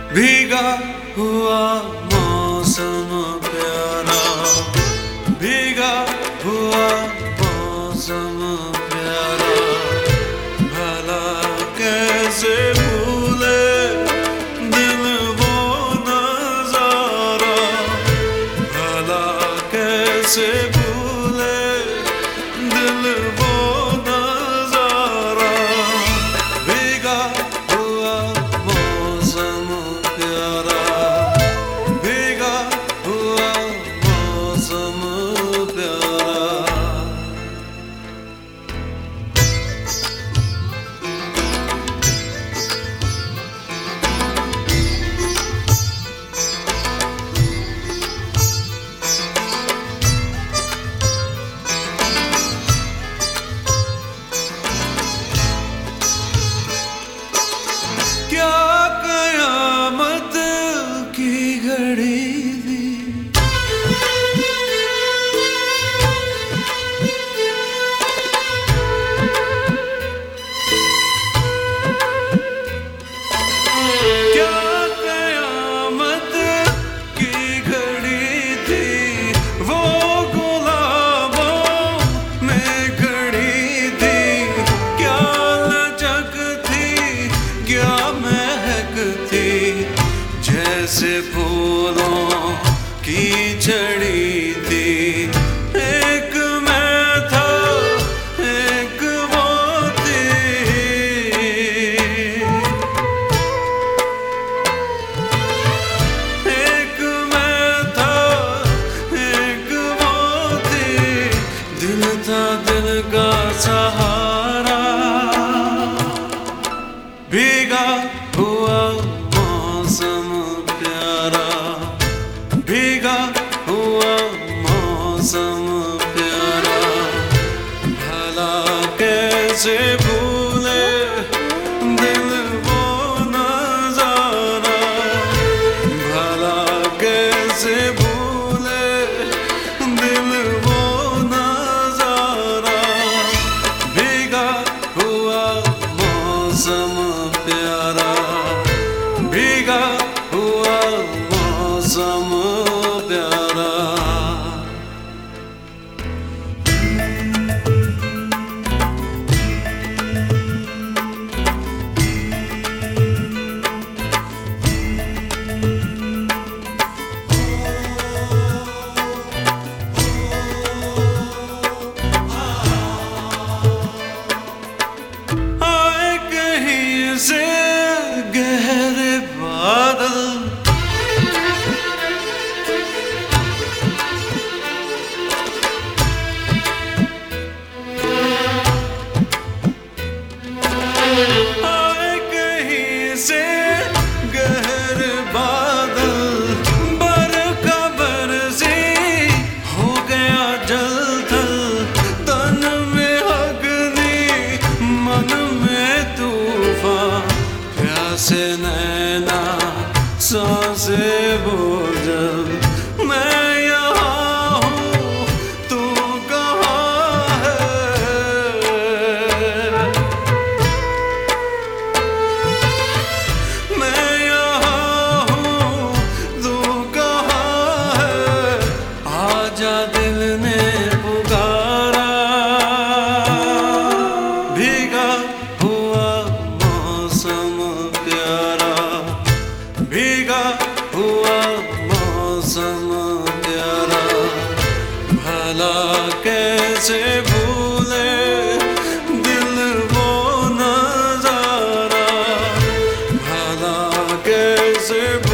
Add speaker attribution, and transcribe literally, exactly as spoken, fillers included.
Speaker 1: भीगा हुआ मौसम प्यारा, भीगा हुआ मौसम प्यारा, भला कैसे भूले दिल वो नजारा, भला कैसे भूले दिल वो नजारा, भीगा हुआ मौसम प्यारा, भीगा हुआ मौसम प्यारा। क्या कयामत की घड़ी थी, क्या कयामत की घड़ी थी, वो गुलाबों में खड़ी थी, क्या लचक थी क्या महक थी, जैसे फूलों की छड़ी थी। एक मैं था एक वो थी, एक मैं था एक वो थी, दिल था दिल का सहारा, भीगा हुआ मौसम प्यारा, भीगा हुआ मौसम प्यारा, भला कैसे भूले दिल वो नजारा, भला कैसे भूले दिल वो नजारा, भीगा हुआ मौसम प्यारा, भीगा हुआ मौसम प्यारा। आए कहीं से गहरे बादल, आए कहीं से गहरे बादल, बरखा बरसी हो गया जलथल, तन में अग्नि मन में तूफान, प्यासे नैना सांसे बोझल, मैं यहाँ हूँ तू कहाँ है, मैं यहाँ हूँ तू कहाँ है, आजा दिल ने पुकारा, भीगा हुआ मौसम प्यारा, भीगा हुआ मौसम प्यारा, भला कैसे भूले दिल वो नजारा, भला कैसे